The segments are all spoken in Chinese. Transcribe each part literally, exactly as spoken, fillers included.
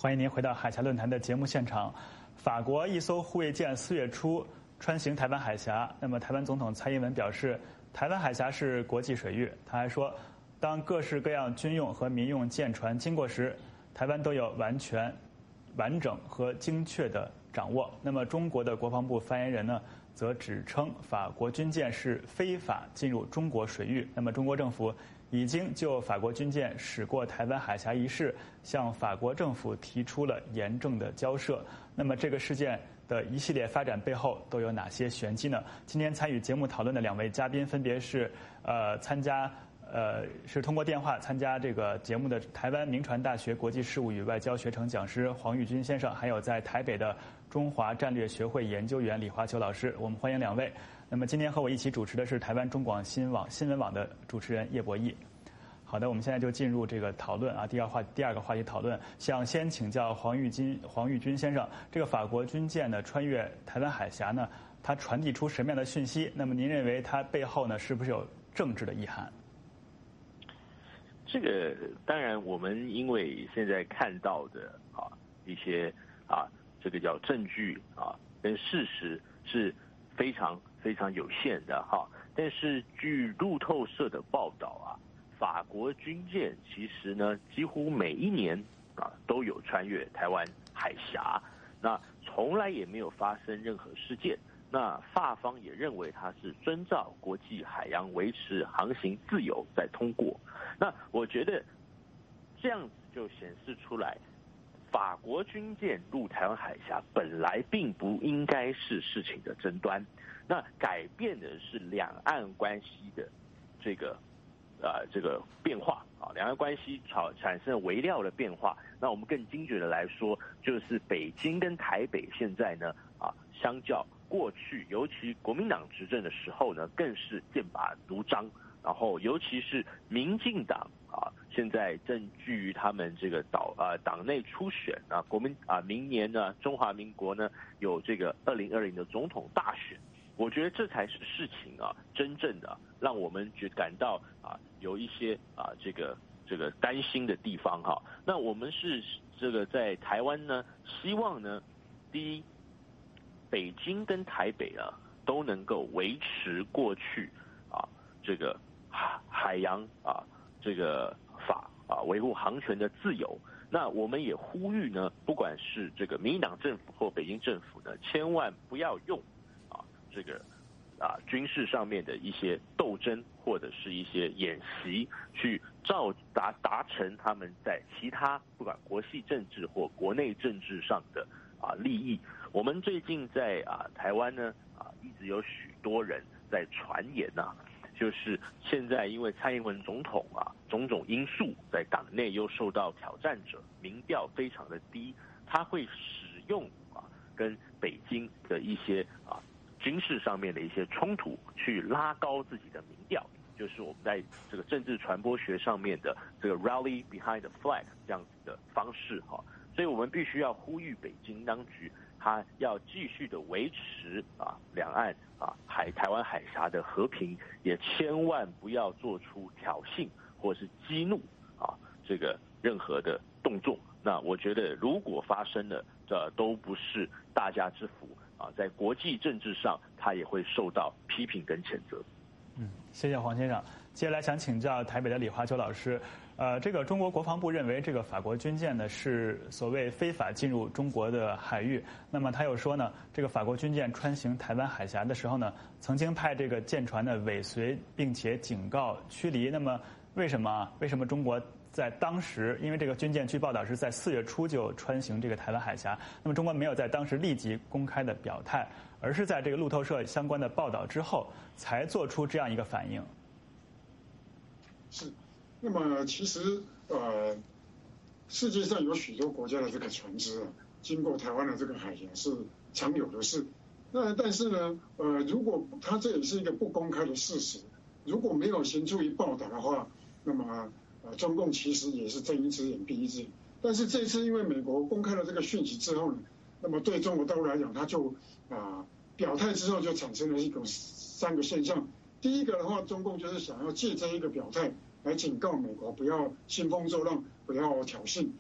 欢迎您回到海峡论坛的节目现场。法国一艘护卫舰四月初穿行台湾海峡，那么台湾总统蔡英文表示，台湾海峡是国际水域。他还说，当各式各样军用和民用舰船经过时，台湾都有完全、完整和精确的掌握。那么中国的国防部发言人呢，则指称法国军舰是非法进入中国水域。那么中国政府已经就法国军舰驶过台湾海峡一事，向法国政府提出了严正的交涉。那么这个事件的一系列发展背后都有哪些玄机呢？今天参与节目讨论的两位嘉宾分别是呃参加呃是通过电话参加这个节目的台湾铭传大学国际事务与外交学程讲师黄玉军先生，还有在台北的中华战略学会研究员李华球老师。我们欢迎两位。那么今天和我一起主持的是台湾中广新网新闻网的主持人叶博弈。好的，我们现在就进入这个讨论啊，第二话第二个话题讨论，想先请教黄玉军黄玉军先生，这个法国军舰呢穿越台湾海峡呢，它传递出什么样的讯息？那么您认为它背后呢是不是有政治的意涵？ 这个当然，我们因为现在看到的啊一些啊这个叫证据啊跟事实是非常非常有限的哈，但是据路透社的报道啊。法国军舰其实呢，几乎每一年啊都有穿越台湾海峡，那从来也没有发生任何事件。那法方也认为它是遵照国际海洋维持航行自由在通过。那我觉得这样子就显示出来，法国军舰入台湾海峡本来并不应该是事情的争端，那改变的是两岸关系的这个。呃，这个变化啊，两岸关系产产生微料的变化。那我们更精准的来说，就是北京跟台北现在呢啊，相较过去，尤其国民党执政的时候呢，更是剑拔弩张。然后，尤其是民进党啊，现在正居于他们这个岛啊党内初选啊，国民啊明年呢，中华民国呢有这个二零二零的总统大选。我觉得这才是事情啊，真正的让我们觉感到啊有一些啊这个这个担心的地方哈。那我们是这个在台湾呢，希望呢，第一，北京跟台北啊都能够维持过去啊这个海海洋啊这个法啊维护航权的自由。那我们也呼吁呢，不管是这个民进党政府或北京政府呢，千万不要用。这个啊，军事上面的一些斗争或者是一些演习，去照达达成他们在其他不管国际政治或国内政治上的啊利益。我们最近在啊台湾呢啊，一直有许多人在传言呐、啊，就是现在因为蔡英文总统啊种种因素，在党内又受到挑战者，民调非常的低，他会使用啊跟北京的一些啊。军事上面的一些冲突，去拉高自己的民调，就是我们在这个政治传播学上面的这个 rally behind the flag 这样子的方式哈，所以我们必须要呼吁北京当局，它要继续的维持啊两岸啊海台湾海峡的和平，也千万不要做出挑衅或是激怒啊这个任何的动作。那我觉得如果发生了，这都不是大家之福。啊，在国际政治上，他也会受到批评跟谴责。 嗯，谢谢黄先生。接下来想请教台北的李华球老师，呃，这个中国国防部认为这个法国军舰呢是所谓非法进入中国的海域，那么他又说呢，这个法国军舰穿行台湾海峡的时候呢，曾经派这个舰船呢尾随，并且警告驱离。那么为什么？为什么中国？在当时，因为这个军舰据报道是在四月初就穿行这个台湾海峡，那么中国没有在当时立即公开的表态，而是在这个路透社相关的报道之后才做出这样一个反应。 是，那么其实呃，世界上有许多国家的这个船只啊，经过台湾的这个海峡是常有的事。那但是呢，呃，如果它这也是一个不公开的事实，如果没有行出于报道的话，那么。呃，中共其实也是睁一只眼闭一只眼，但是这次因为美国公开了这个讯息之后呢，那么对中国大陆来讲，它就啊、呃、表态之后就产生了一种三个现象。第一个的话，中共就是想要借这一个表态来警告美国不要兴风作浪，不要挑衅。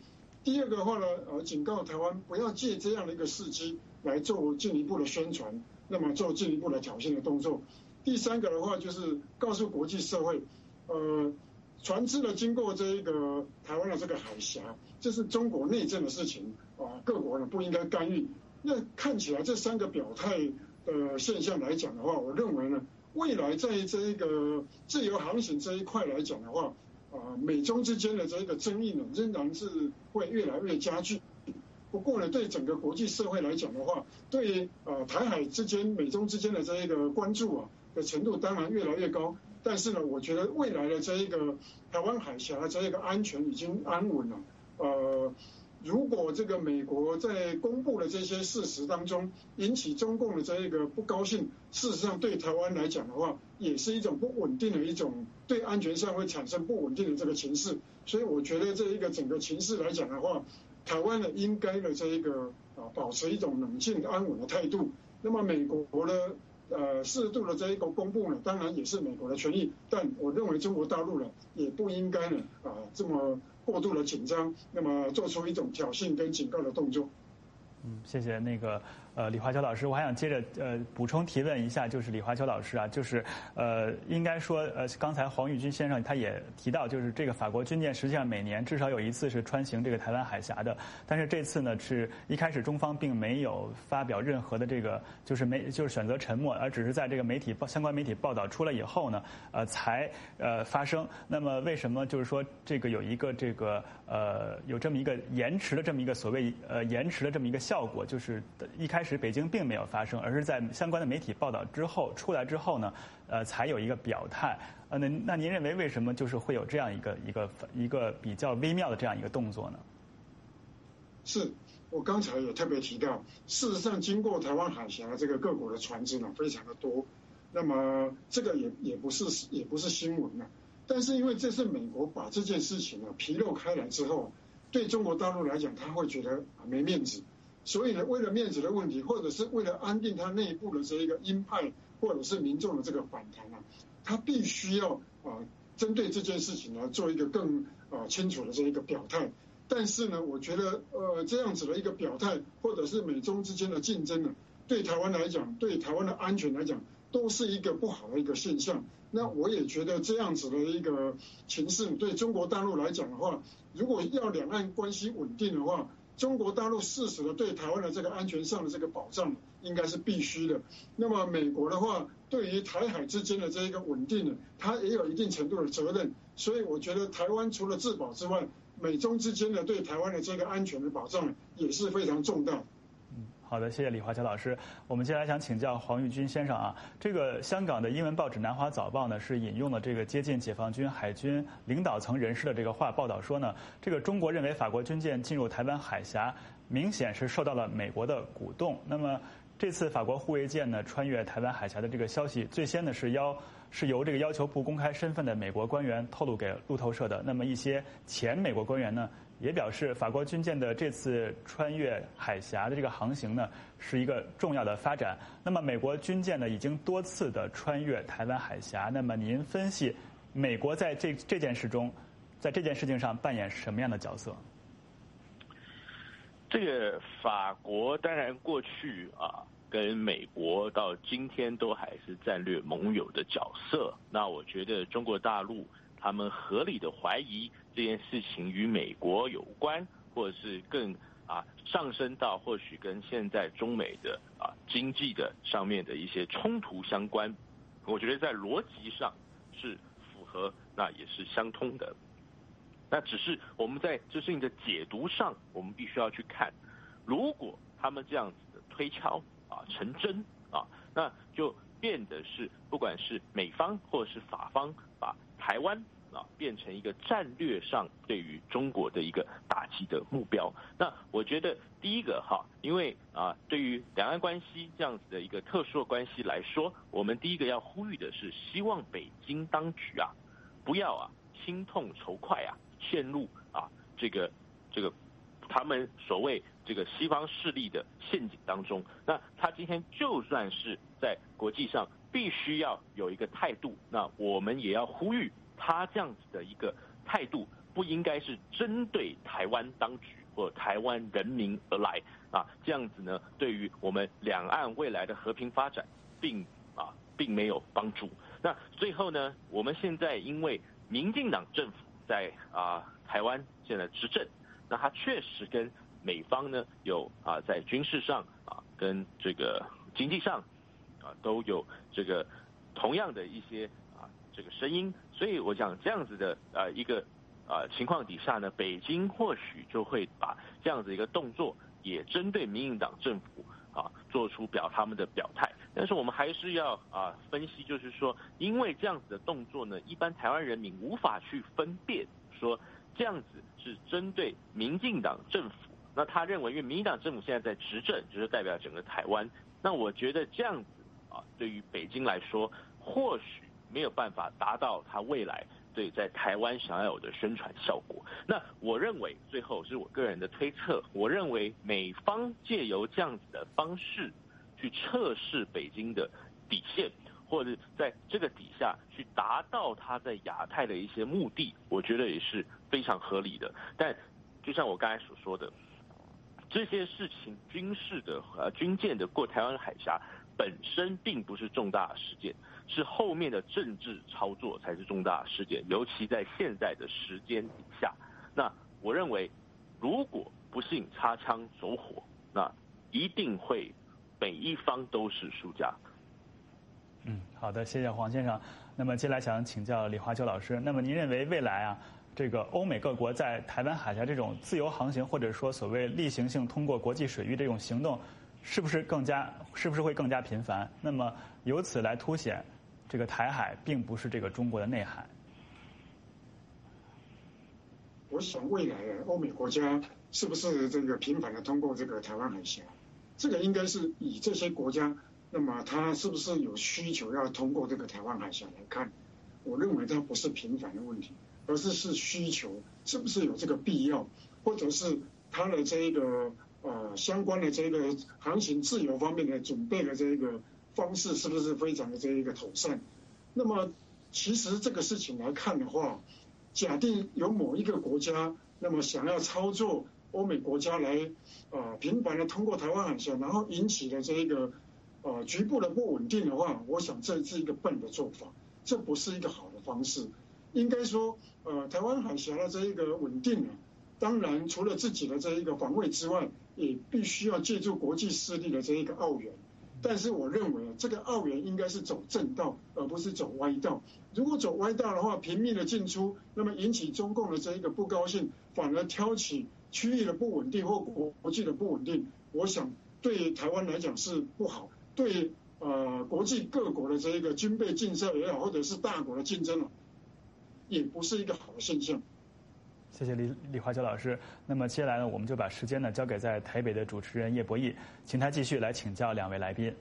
第二个的话呢，呃，警告台湾不要借这样的一个事机来做进一步的宣传，那么做进一步的挑衅的动作。第三个的话就是告诉国际社会，呃，船只呢经过这一个台湾的这个海峡，这是中国内政的事情啊，各国呢不应该干预。那看起来这三个表态的现象来讲的话，我认为呢，未来在这一个自由航行这一块来讲的话，啊，美中之间的这一个争议呢，仍然是会越来越加剧。不过呢，对整个国际社会来讲的话，对呃台海之间、美中之间的这一个关注啊的程度当然越来越高。但是呢，我觉得未来的这一个台湾海峡这一个安全已经安稳了，呃。如果这个美国在公布的这些事实当中引起中共的这一个不高兴，事实上对台湾来讲的话，也是一种不稳定的一种对安全上会产生不稳定的这个情势。所以我觉得这一个整个情势来讲的话，台湾呢应该的这一个啊保持一种冷静安稳的态度。那么美国呢呃适度的这一个公布呢，当然也是美国的权益，但我认为中国大陆呢也不应该呢啊这么过度的紧张，那么做出一种挑衅跟警告的动作。 嗯，谢谢那个呃李华侨老师，我还想接着呃补充提问一下，就是李华侨老师啊，就是呃应该说呃刚才黄玉军先生他也提到，就是这个法国军舰实际上每年至少有一次是穿行这个台湾海峡的，但是这次呢是一开始中方并没有发表任何的这个就是没就是选择沉默，而只是在这个媒体相关媒体报道出来以后呢呃才呃发生。那么为什么就是说这个有一个这个呃有这么一个延迟的这么一个所谓呃延迟的这么一个效果，就是一开始北京并没有发生，而是在相关的媒体报道之后出来之后呢，呃，才有一个表态。呃，那那您认为为什么就是会有这样一个一个一个比较微妙的这样一个动作呢？ 是我刚才也特别提到，事实上经过台湾海峡这个各国的船只呢非常的多，那么这个也也不是也不是新闻了，但是因为这是美国把这件事情呢披露开来之后，对中国大陆来讲，他会觉得没面子。所以呢，为了面子的问题，或者是为了安定他内部的这一个鹰派或者是民众的这个反弹啊，他必须要啊针对这件事情呢做一个更啊清楚的这一个表态。但是呢，我觉得呃这样子的一个表态，或者是美中之间的竞争呢，对台湾来讲，对台湾的安全来讲，都是一个不好的一个现象。那我也觉得这样子的一个情势，对中国大陆来讲的话，如果要两岸关系稳定的话，中国大陆适时的对台湾的这个安全上的这个保障应该是必须的。那么美国的话，对于台海之间的这一个稳定呢，它也有一定程度的责任。所以我觉得台湾除了自保之外，美中之间的对台湾的这个安全的保障也是非常重大。 嗯，好的，谢谢李华侨老师。我们接下来想请教黄玉军先生啊，这个香港的英文报纸《南华早报》呢是引用了这个接近解放军海军领导层人士的这个话，报道说呢，这个中国认为法国军舰进入台湾海峡，明显是受到了美国的鼓动。那么这次法国护卫舰呢穿越台湾海峡的这个消息，最先呢是要是由这个要求不公开身份的美国官员透露给路透社的。那么一些前美国官员呢也表示，法国军舰的这次穿越海峡的这个航行呢是一个重要的发展。那么美国军舰呢已经多次的穿越台湾海峡，那么您分析美国在这这件事中，在这件事情上扮演什么样的角色？ 这个法国当然过去啊，跟美国到今天都还是战略盟友的角色。那我觉得中国大陆他们合理的怀疑这件事情与美国有关，或者是更啊上升到或许跟现在中美的啊经济的上面的一些冲突相关，我觉得在逻辑上是符合，那也是相通的。那只是我们在这事情的解读上，我们必须要去看，如果他们这样子的推敲啊成真啊，那就变得是不管是美方或者是法方把台湾啊变成一个战略上对于中国的一个打击的目标。那我觉得第一个哈，因为啊对于两岸关系这样子的一个特殊的关系来说，我们第一个要呼吁的是，希望北京当局啊不要啊心痛仇快啊陷入啊这个这个他们所谓这个西方势力的陷阱当中。那他今天就算是在国际上必须要有一个态度，那我们也要呼吁他这样子的一个态度不应该是针对台湾当局， 或台湾人民而来啊，这样子呢，对于我们两岸未来的和平发展，并啊并没有帮助。那最后呢，我们现在因为民进党政府在啊台湾现在执政，那它确实跟美方呢有啊在军事上啊跟这个经济上啊都有这个同样的一些啊这个声音，所以我想这样子的啊一个啊情况底下呢，北京或许就会把这样子一个动作也针对民进党政府啊做出表他们的表态。但是我们还是要啊分析，就是说，因为这样子的动作呢，一般台湾人民无法去分辨说这样子是针对民进党政府。那他认为，因为民进党政府现在在执政，就是代表整个台湾。那我觉得这样子啊，对于北京来说，或许没有办法达到他未来对在台湾想要有的宣传效果。那我认为，最后是我个人的推测，我认为美方借由这样子的方式去测试北京的底线，或者在这个底下去达到他在亚太的一些目的，我觉得也是非常合理的。但就像我刚才所说的，这些事情军事的呃军舰的过台湾海峡本身并不是重大事件，是后面的政治操作才是重大事件，尤其在现在的时间底下。那我认为，如果不幸擦枪走火，那一定会每一方都是输家。 嗯，好的，谢谢黄先生。那么接下来想请教李华秋老师，那么您认为未来啊，这个欧美各国在台湾海峡这种自由航行，或者说所谓例行性通过国际水域这种行动，是不是更加是不是会更加频繁？那么由此来凸显这个台海并不是这个中国的内海。 我想未来啊，欧美国家是不是这个频繁的通过这个台湾海峡？这个应该是以这些国家，那么它是不是有需求要通过这个台湾海峡来看？我认为它不是频繁的问题，而是是需求，是不是有这个必要，或者是它的这个呃相关的这个航行自由方面的准备的这个方式是不是非常的这一个妥善？那么其实这个事情来看的话，假定有某一个国家，那么想要操作欧美国家来呃频繁的通过台湾海峡，然后引起的这一个呃局部的不稳定的话，我想这是一个笨的做法，这不是一个好的方式。应该说，呃，台湾海峡的这一个稳定啊，当然除了自己的这一个防卫之外，也必须要借助国际势力的这一个澳援。但是我认为这个澳援应该是走正道，而不是走歪道。如果走歪道的话，频密的进出，那么引起中共的这一个不高兴，反而挑起区域的不稳定或国际的不稳定，我想对台湾来讲是不好，对呃国际各国的这一个军备竞赛也好，或者是大国的竞争啊，也不是一个好的现象。 谢谢李李华秋老师。那么接下来呢，我们就把时间呢交给在台北的主持人叶博弈，请他继续来请教两位来宾。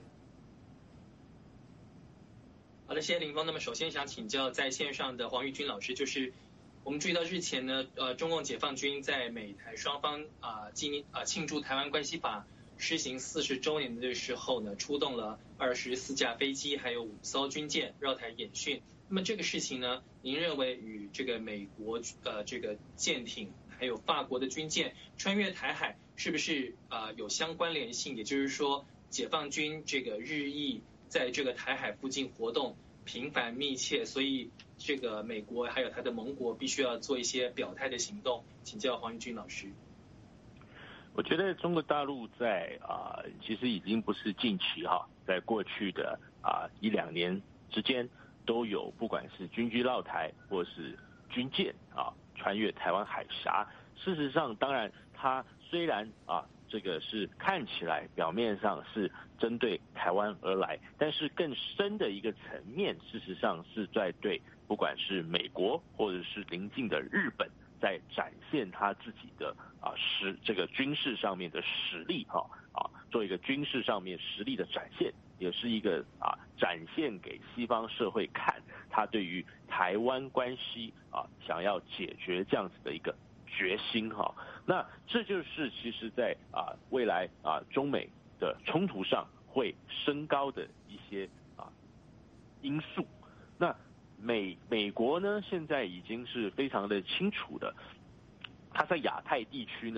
好的，谢谢林峰。那么首先想请教在线上的黄玉军老师，就是我们注意到日前呢，呃，中共解放军在美台双方啊今啊庆祝台湾关系法施行四十周年的时候呢，出动了二十四架飞机，还有五艘军舰绕台演训。那么这个事情呢，您认为与这个美国呃这个舰艇还有法国的军舰穿越台海是不是呃有相关联性？也就是说，解放军这个日益在这个台海附近活动频繁密切，所以这个美国还有他的盟国必须要做一些表态的行动。请教黄玉军老师。 我觉得中国大陆在啊、呃，其实已经不是近期哈，在过去的啊、呃、一两年之间。都有不管是军机绕台或是军舰啊穿越台湾海峡。事实上，当然它虽然啊这个是看起来表面上是针对台湾而来，但是更深的一个层面，事实上是在对不管是美国或者是邻近的日本，在展现他自己的啊实这个军事上面的实力哈啊，做一个军事上面实力的展现。也是一个啊，展现给西方社会看，他对于台湾关系啊，想要解决这样子的一个决心哈。那这就是其实在啊未来啊中美的冲突上会升高的一些啊因素。那美美国呢，现在已经是非常的清楚的，他在亚太地区呢，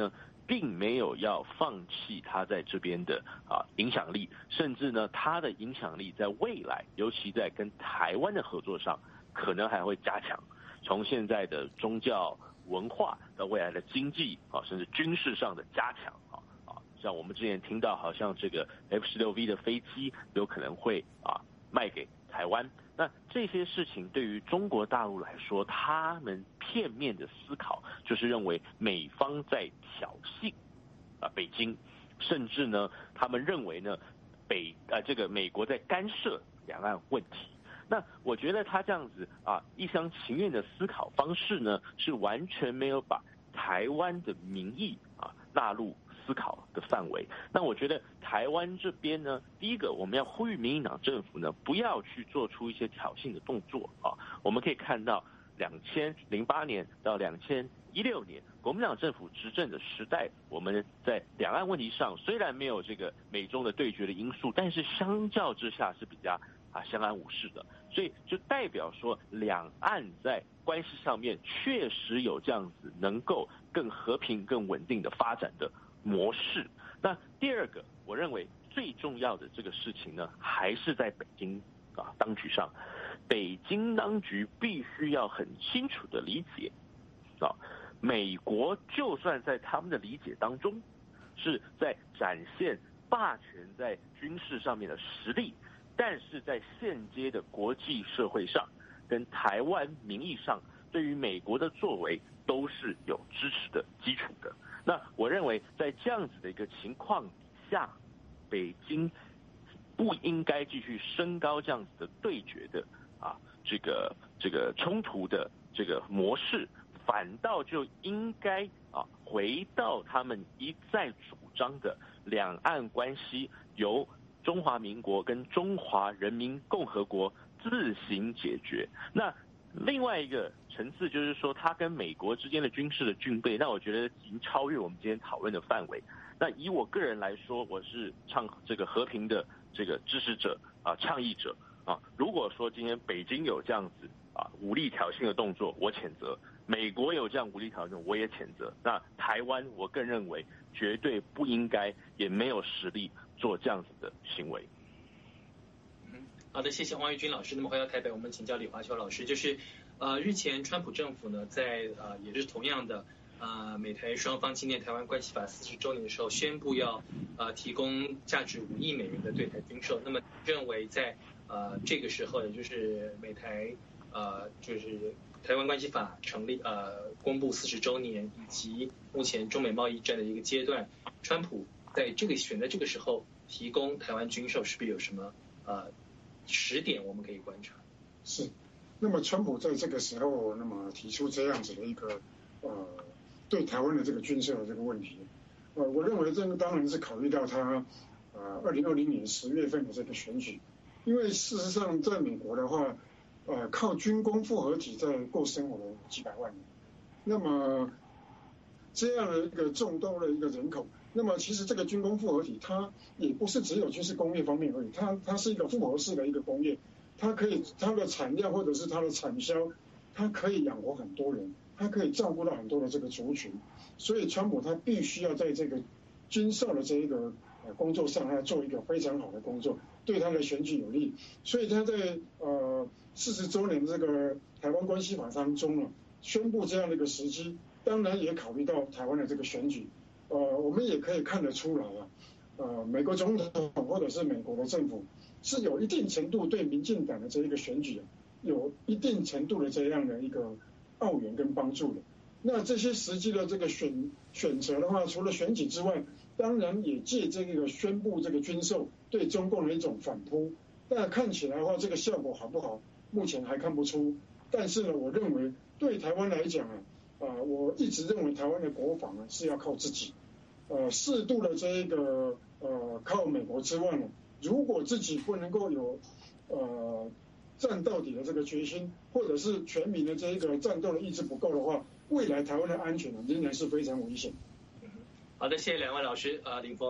并没有要放弃他在这边的啊影响力，甚至呢，他的影响力在未来，尤其在跟台湾的合作上，可能还会加强。从现在的宗教文化到未来的经济啊，甚至军事上的加强啊啊，像我们之前听到，好像这个 F 十六 V 的飞机有可能会啊卖给台湾。那这些事情对于中国大陆来说，他们片面的思考就是认为美方在挑衅啊北京，甚至呢，他们认为呢北啊这个美国在干涉两岸问题。那我觉得他这样子啊一厢情愿的思考方式呢，是完全没有把台湾的民意啊纳入思考的范围。那我觉得台湾这边呢，第一个我们要呼吁民进党政府呢，不要去做出一些挑衅的动作啊。我们可以看到两千零八年到两千一六年国民党政府执政的时代，我们在两岸问题上虽然没有这个美中的对决的因素，但是相较之下是比较啊相安无事的，所以就代表说两岸在关系上面确实有这样子能够更和平更稳定的发展的模式。那第二个，我认为最重要的这个事情呢，还是在北京啊当局上，北京当局必须要很清楚的理解啊，美国就算在他们的理解当中是在展现霸权在军事上面的实力，但是在现阶的国际社会上跟台湾民意上，对于美国的作为都是有支持的基础的。那我认为在这样子的一个情况底下，北京不应该继续升高这样子的对决的啊这个这个冲突的这个模式，反倒就应该啊回到他们一再主张的两岸关系由中华民国跟中华人民共和国自行解决。那另外一个层次就是说，它跟美国之间的军事的军备，那我觉得已经超越我们今天讨论的范围。那以我个人来说，我是倡这个和平的这个支持者啊，倡议者啊。如果说今天北京有这样子啊武力挑衅的动作，我谴责；美国有这样武力挑衅，我也谴责。那台湾，我更认为绝对不应该，也没有实力做这样子的行为。 好的，谢谢黄玉军老师。那么回到台北，我们请教李华秋老师，就是呃，日前川普政府呢，在呃也是同样的呃美台双方纪念台湾关系法四十周年的时候，宣布要呃提供价值五亿美元的对台军售。那么认为在呃这个时候，也就是美台呃就是台湾关系法成立呃公布四十周年，以及目前中美贸易战的一个阶段，川普在这个选在这个时候提供台湾军售，是不是有什么呃时点我们可以观察？ 是，那么川普在这个时候，那么提出这样子的一个呃对台湾的这个军售的这个问题，呃，我认为这个当然是考虑到他呃二零二零年十月份的这个选举，因为事实上在美国的话，呃靠军工复合体在过生活的几百万人，那么这样的一个众多的一个人口。那么其实这个军工复合体，它也不是只有军事工业方面而已，它它是一个复合式的一个工业，它可以它的产量或者是它的产销，它可以养活很多人，它可以照顾到很多的这个族群，所以川普他必须要在这个军售的这一个呃工作上，他做一个非常好的工作，对他的选举有利，所以他在呃四十周年这个台湾关系法当中呢，宣布这样的一个时机，当然也考虑到台湾的这个选举。呃，我们也可以看得出来啊，呃，美国总统或者是美国的政府是有一定程度对民进党的这一个选举、啊、有一定程度的这样的一个澳援跟帮助的。那这些实际的这个选选择的话，除了选举之外，当然也借这个宣布这个军售对中共的一种反扑。但看起来的话，这个效果好不好，目前还看不出。但是呢，我认为对台湾来讲啊。啊、呃，我一直认为台湾的国防呢是要靠自己，呃，适度的这一个呃靠美国之外呢，如果自己不能够有呃战到底的这个决心，或者是全民的这一个战斗的意志不够的话，未来台湾的安全呢仍然是非常危险。 好的，谢谢两位老师，呃，林峰。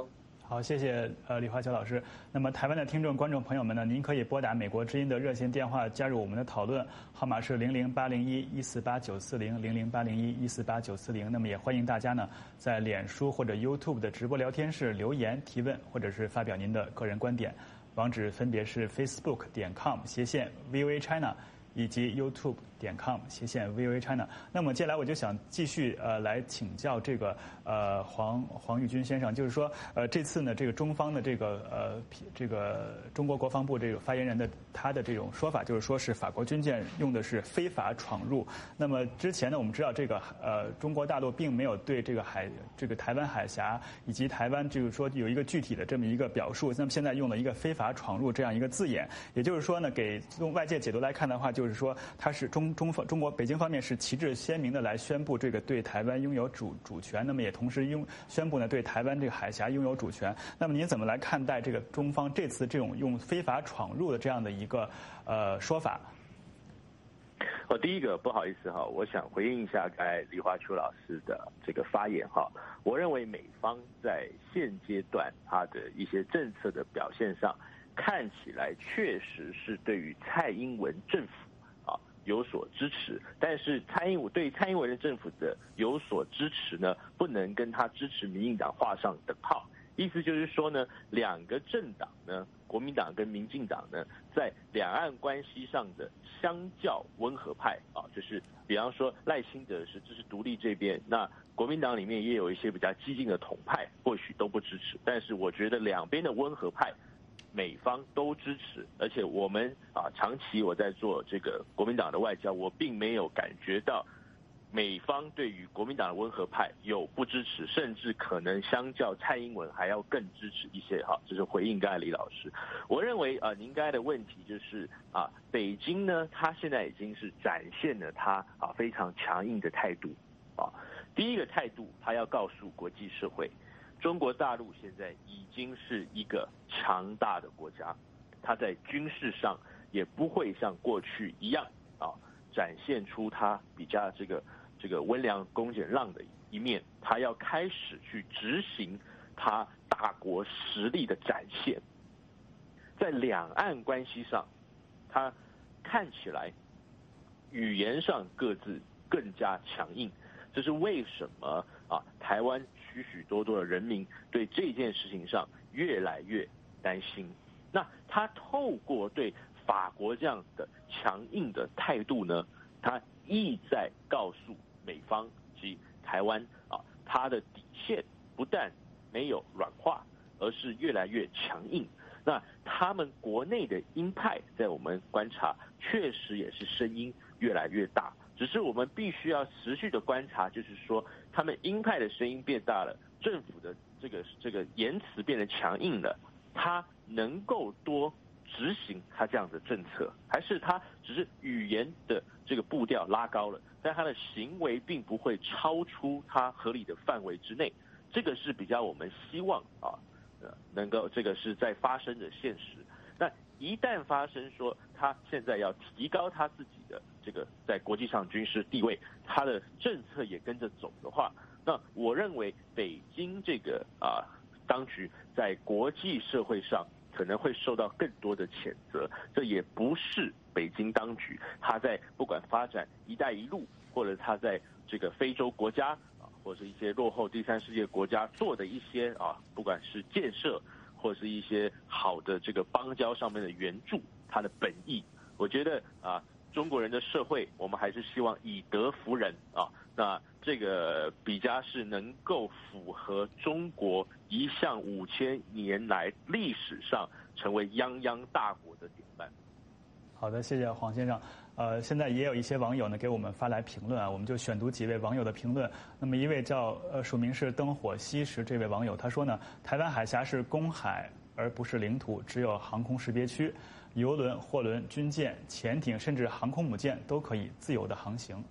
好，谢谢呃李华侨老师。那么台湾的听众观众朋友们呢，您可以拨打美国之音的热线电话加入我们的讨论，号码是零零八零一一四八九四零零零八零一一四八九四零。那么也欢迎大家呢在脸书或者 YouTube 的直播聊天室留言提问，或者是发表您的个人观点。网址分别是 facebook 点 com 斜线 V O A China。以及 YouTube 点 com 斜线 V O A China。那么接下来我就想继续呃来请教这个呃黄黄玉军先生，就是说呃这次呢这个中方的这个呃这个中国国防部这个发言人的他的这种说法，就是说是法国军舰用的是非法闯入。那么之前呢我们知道这个呃中国大陆并没有对这个海这个台湾海峡以及台湾就是说有一个具体的这么一个表述，那么现在用了一个非法闯入这样一个字眼，也就是说呢给从外界解读来看的话，就就是说，它是中中方中国北京方面是旗帜鲜明的来宣布这个对台湾拥有主主权，那么也同时拥宣布呢对台湾这个海峡拥有主权。那么您怎么来看待这个中方这次这种用非法闯入的这样的一个呃说法？ 哦，第一个不好意思哈，我想回应一下刚才李华秋老师的这个发言哈。我认为美方在现阶段它的一些政策的表现上，看起来确实是对于蔡英文政府啊有所支持，但是蔡英文对蔡英文的政府的有所支持呢，不能跟他支持民进党画上等号。意思就是说呢，两个政党呢，国民党跟民进党呢，在两岸关系上的相较温和派啊，就是比方说赖清德是支持独立这边，那国民党里面也有一些比较激进的统派，或许都不支持，但是我觉得两边的温和派，美方都支持，而且我们啊，长期我在做这个国民党的外交，我并没有感觉到美方对于国民党的温和派有不支持，甚至可能相较蔡英文还要更支持一些。哈，这是回应刚才李老师。我认为啊，您刚才的问题就是啊，北京呢，它现在已经是展现了它啊非常强硬的态度啊。第一个态度，它要告诉国际社会，中国大陆现在已经是一个强大的国家，它在军事上也不会像过去一样啊，展现出它比较这个这个温良恭俭让的一面，它要开始去执行它大国实力的展现。在两岸关系上，它看起来语言上各自更加强硬。这是为什么啊？台湾许许多多的人民对这件事情上越来越担心。那他透过对法国这样的强硬的态度呢，他意在告诉美方及台湾啊，他的底线不但没有软化，而是越来越强硬。那他们国内的鹰派，在我们观察，确实也是声音越来越大。只是我们必须要持续的观察，就是说，他们鹰派的声音变大了，政府的这个这个言辞变得强硬了，他能够多执行他这样的政策，还是他只是语言的这个步调拉高了，但他的行为并不会超出他合理的范围之内？这个是比较我们希望啊，呃，能够这个是在发生的现实。那一旦发生说他现在要提高他自己的这个在国际上军事地位，他的政策也跟着走的话，那我认为北京这个啊当局在国际社会上可能会受到更多的谴责。这也不是北京当局他在不管发展“一带一路”或者他在这个非洲国家啊，或者是一些落后第三世界国家做的一些啊，不管是建设或是一些好的这个邦交上面的援助，它的本意，我觉得啊，中国人的社会，我们还是希望以德服人啊。那这个比较是能够符合中国一向五千年来历史上成为泱泱大国的典范。 好的，谢谢黄先生。呃，现在也有一些网友呢给我们发来评论啊，我们就选读几位网友的评论。那么一位叫呃署名是灯火西石这位网友，他说呢，台湾海峡是公海而不是领土，只有航空识别区，邮轮、货轮、军舰、潜艇甚至航空母舰都可以自由的航行。那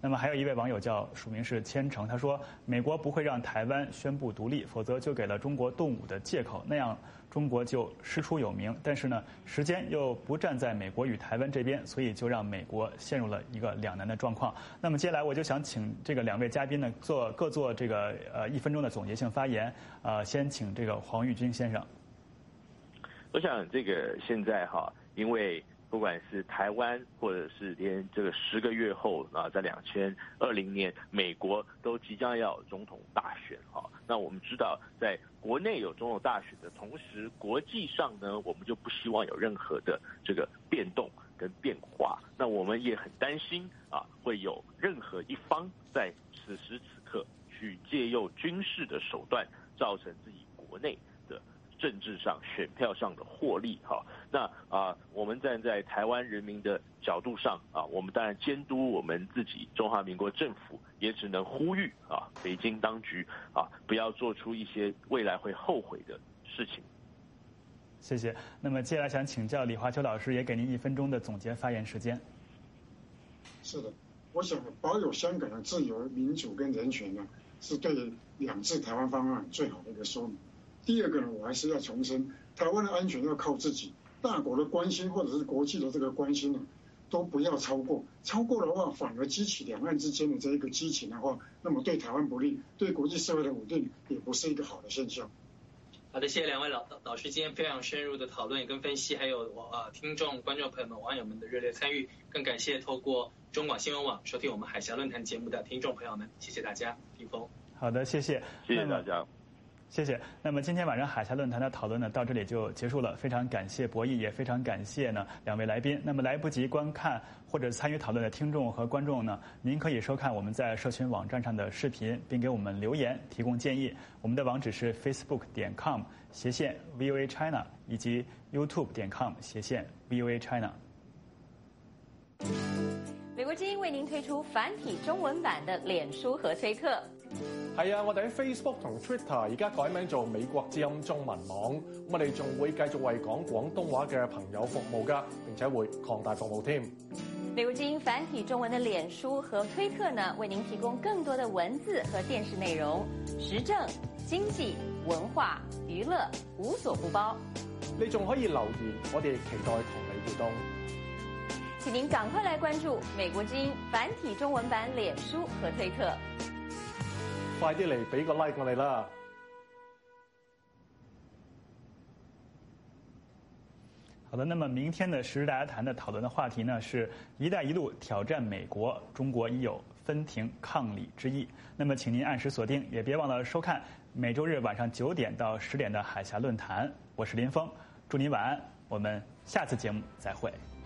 那么还有一位网友叫署名是千城，他说美国不会让台湾宣布独立，否则就给了中国动武的借口，那样中国就师出有名。但是呢，时间又不站在美国与台湾这边，所以就让美国陷入了一个两难的状况。那么接下来我就想请这个两位嘉宾呢做各做这个呃一分钟的总结性发言。呃，先请这个黄玉军先生。 我想这个现在哈，因为不管是台湾，或者是连这个十个月后啊，在两千二零年，美国都即将要有总统大选哈。那我们知道，在国内有总统大选的同时，国际上呢，我们就不希望有任何的这个变动跟变化。那我们也很担心啊，会有任何一方在此时此刻去借用军事的手段，造成自己国内的政治上、选票上的获利哈。那啊，我们站在台湾人民的角度上啊，我们当然监督我们自己中华民国政府，也只能呼吁啊，北京当局啊，不要做出一些未来会后悔的事情。 谢谢。那么接下来想请教李华秋老师，也给您一分钟的总结发言时间。 是的，我想保有香港的自由、民主跟人权呢，是对两制台湾方案最好的一个说明。第二个呢，我还是要重申，台湾的安全要靠自己，大国的关心或者是国际的这个关心呢，都不要超过。超过的话，反而激起两岸之间的这一个激情的话，那么对台湾不利，对国际社会的稳定也不是一个好的现象。 好的，谢谢两位老老师今天非常深入的讨论跟分析，还有我啊听众、观众朋友们、网友们的热烈参与，更感谢透过中广新闻网收听我们海峡论坛节目的听众朋友们，谢谢大家，听风。 好的，谢谢， 谢谢大家。 谢谢。那么今天晚上海峡论坛的讨论呢，到这里就结束了。非常感谢博弈，也非常感谢呢两位来宾。那么来不及观看或者参与讨论的听众和观众呢，您可以收看我们在社群网站上的视频，并给我们留言提供建议。我们的网址是 facebook 点 com 斜线 V O A China 以及 YouTube 点 com 斜线 V O A China。 美國之音為您推出繁體中文版的臉書和推特。 係啊，我哋喺 Facebook 同 Twitter 而家改名做美國之音中文網，我哋仲會繼續為講廣東話嘅朋友服務㗎，並且會擴大服務添。 美國之音繁體中文的臉書和推特呢，為您提供更多的文字和電視內容，時政、經濟、文化、娛樂無所不包。 你仲可以留言，我哋期待同你互動。 請您趕快來關注美國之音繁體中文版臉書和推特。 快啲嚟俾個 like 我哋啦！ 好的，那么明天的时事大家谈的讨论的话题呢是“一带一路挑战美国，中国已有分庭抗礼之意”。那么请您按时锁定，也别忘了收看每周日晚上九点到十点的海峡论坛。我是林峰，祝您晚安，我们下次节目再会。